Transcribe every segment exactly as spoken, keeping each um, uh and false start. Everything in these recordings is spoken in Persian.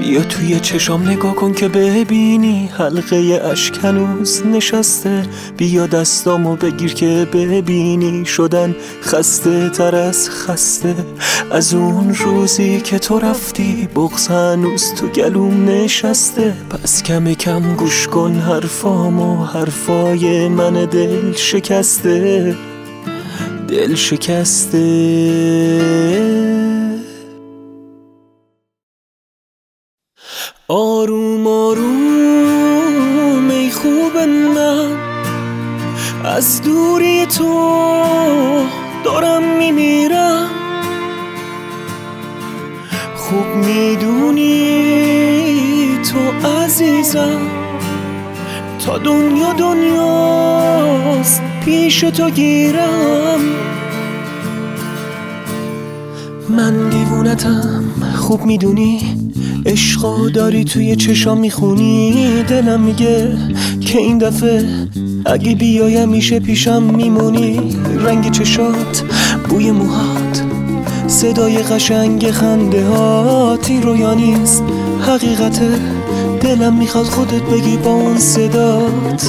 بیا توی چشام نگاه کن که ببینی حلقه اشک هنوز نشسته. بیا دستامو بگیر که ببینی شدن خسته تر از خسته. از اون روزی که تو رفتی بغض هنوز تو گلوم نشسته. پس کم کم گوش کن حرفامو، حرفای من دل شکسته، دل شکسته. آروم آروم ای خوب من، از دوری تو دارم میمیرم. خوب میدونی تو عزیزم، تا دنیا دنیاست پیش تو گیرم. من دیوونتم خوب میدونی، عشقا داری توی چشام میخونی. دلم میگه که این دفعه اگه بیایم میشه پیشم میمونی. رنگ چشات، بوی موهات، صدای قشنگ خنده هات، این رویا نیست حقیقته. دلم میخواد خودت بگی با اون صدات.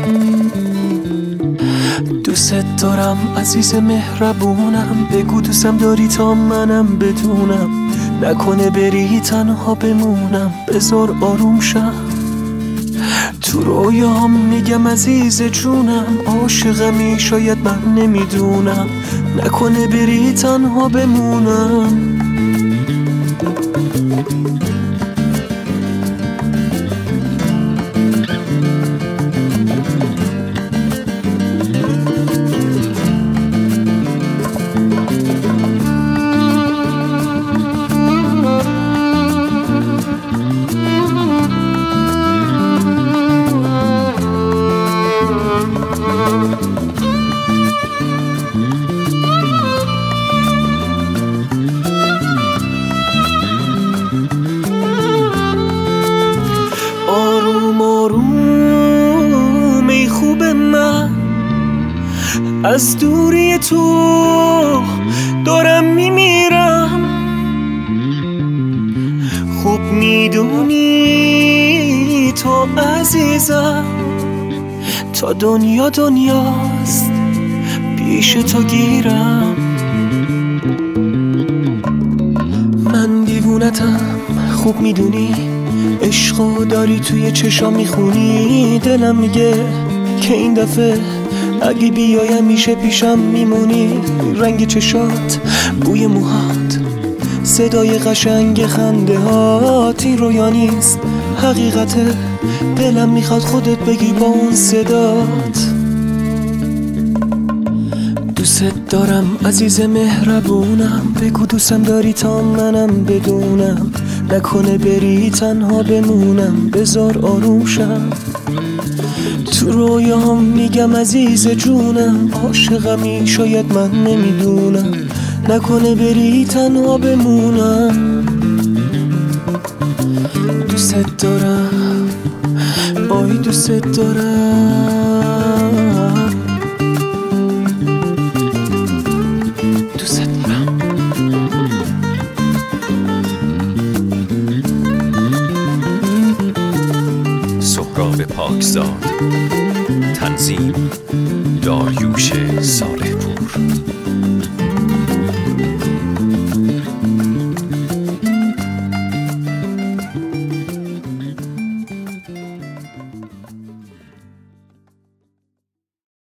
دوست دارم عزیز مهربونم، بگو دوستم داری تا منم بدونم. نکنه بری تنها بمونم، بذار آروم شم. تو رویام میگم عزیز جونم، عاشقمی شاید من نمیدونم. نکنه بری تنها بمونم. از دوری تو دارم میمیرم. خوب میدونی تو عزیزم، تا دنیا دنیاست پیش تو گیرم. من دیوونتم خوب میدونی، عشقا داری توی چشام میخونی. دلم میگه که این دفعه اگه بیایم میشه پیشم میمونی. رنگ چشات، بوی موهات، صدای قشنگ خنده هات، این رویا نیست حقیقته. دلم میخواد خودت بگی با اون صدات. دوست دارم عزیز مهربونم، بگو دوستم داری تا منم بدونم. نکنه بری تنها بمونم، بذار آروم شم. تو رویام میگم عزیز جونم، عاشقمی شاید من نمیدونم. نکنه بری تنها بمونم. دوست دارم، آی دوست دارم، دوست دارم. سهراب پاکزاد، تنظیم داریوش صالح.